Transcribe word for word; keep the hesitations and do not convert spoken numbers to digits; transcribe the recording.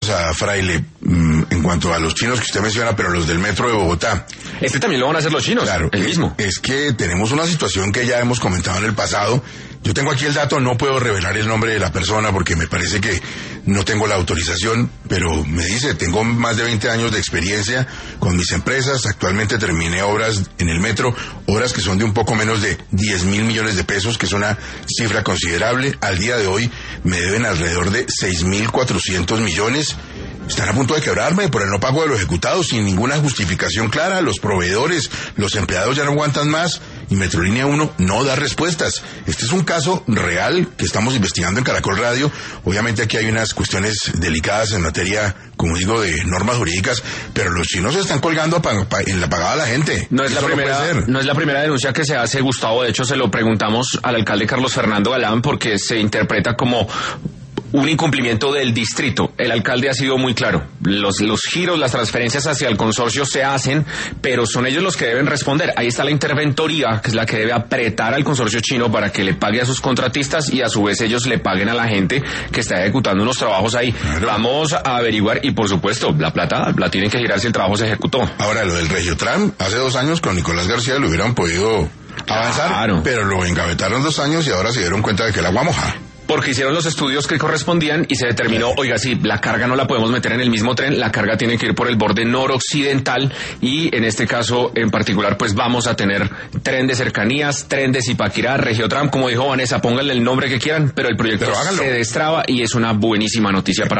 A Fraile, en cuanto a los chinos que usted menciona, pero los del metro de Bogotá. Este también lo van a hacer los chinos, claro, el mismo. Es que tenemos una situación que ya hemos comentado en el pasado. Yo tengo aquí el dato, no puedo revelar el nombre de la persona porque me parece que no tengo la autorización, pero me dice, tengo más de veinte años de experiencia con mis empresas, actualmente terminé obras en el metro, obras que son de un poco menos de diez mil millones de pesos, que es una cifra considerable. Al día de hoy me deben alrededor de seis mil cuatrocientos millones. Están a punto de quebrarme por el no pago de los ejecutados sin ninguna justificación clara. Los proveedores, los empleados ya no aguantan más y Metrolínea uno no da respuestas. Este es un caso real que estamos investigando en Caracol Radio. Obviamente aquí hay unas cuestiones delicadas en materia, como digo, de normas jurídicas, pero los chinos se están colgando en la pagada a la gente. No es la Eso primera, no puede ser. no es la primera denuncia que se hace, Gustavo. De hecho, se lo preguntamos al alcalde Carlos Fernando Galán porque se interpreta como un incumplimiento del distrito. El alcalde ha sido muy claro. Los, los giros, las transferencias hacia el consorcio se hacen, pero son ellos los que deben responder. Ahí está la interventoría, que es la que debe apretar al consorcio chino para que le pague a sus contratistas y a su vez ellos le paguen a la gente que está ejecutando unos trabajos ahí. Claro. Vamos a averiguar y, por supuesto, la plata la tienen que girar si el trabajo se ejecutó. Ahora, lo del Regiotram, hace dos años con Nicolás García lo hubieran podido avanzar, claro, pero lo engavetaron dos años y ahora se dieron cuenta de que el agua moja. Porque hicieron los estudios que correspondían y se determinó, oiga, sí, la carga no la podemos meter en el mismo tren, la carga tiene que ir por el borde noroccidental y en este caso en particular pues vamos a tener tren de cercanías, tren de Zipaquirá, Regiotram, como dijo Vanessa, pónganle el nombre que quieran, pero el proyecto pero se destraba y es una buenísima noticia para